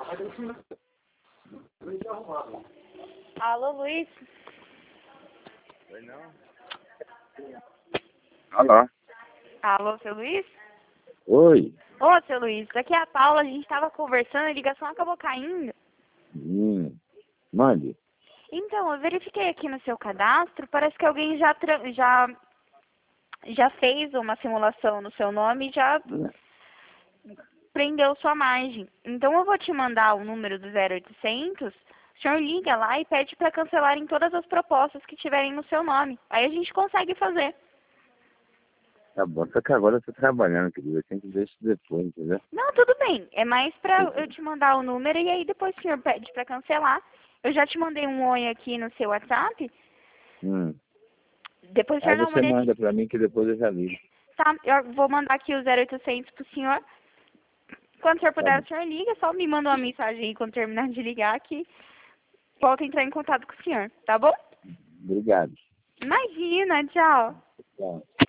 Alô, Luiz? Oi, não. Alô? Alô, seu Luiz? Oi. Ô, seu Luiz, aqui é a Paula, a gente tava conversando, a ligação acabou caindo. Mande. Então, eu verifiquei aqui no seu cadastro, parece que alguém já fez uma simulação no seu nome e já prendeu sua margem. Então, eu vou te mandar o número do 0800, o senhor liga lá e pede para cancelarem todas as propostas que tiverem no seu nome. Aí a gente consegue fazer. Tá bom, só que agora eu tô trabalhando, querido. Eu tenho que ver isso depois, entendeu? Não, tudo bem. É mais pra eu te mandar o número e aí depois o senhor pede pra cancelar. Eu já te mandei um oi aqui no seu WhatsApp. Hum. Depois o Aí senhor dá uma você olhadinha. manda pra mim que depois eu já ligo. Tá, eu vou mandar aqui o 0800 pro senhor. Quando o senhor Tá puder, bom. o senhor liga. Só me manda uma mensagem aí quando terminar de ligar que volto a entrar em contato com o senhor. Tá bom? Obrigado. Imagina, tchau. Tchau.